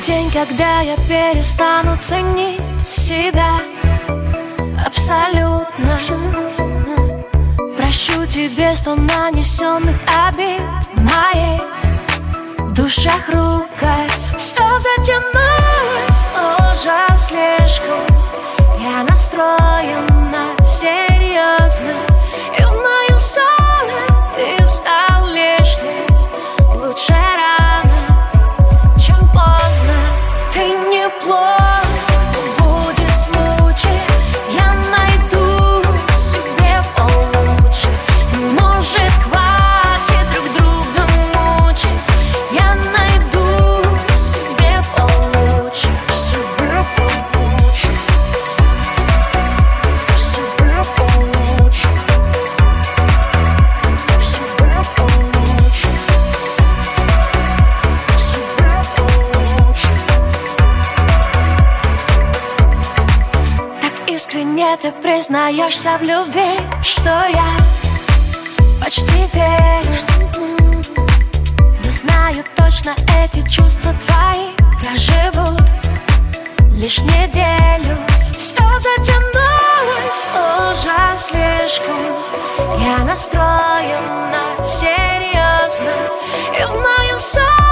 День, когда я перестану ценить себя абсолютно. Прощу тебе 100 нанесенных обид в моей душе хрупкой. Все затянулось уже слишком. Я настроена серьезно, и в моем соне ты стал лишним. Лучше рано, чем поздно. Ты не плох, но будет случай. Я найду себе получше. Может, хватит друг друга мучить. Я найду себе получше. Себе получше. Себе получше. Себе получше. Себе получше. Так искренне ты признаешься в любви, что я почти верю. Но знаю точно, эти чувства твои проживут лишь неделю. Все затянулось уже слишком. Я настроена серьезно, и в моем соне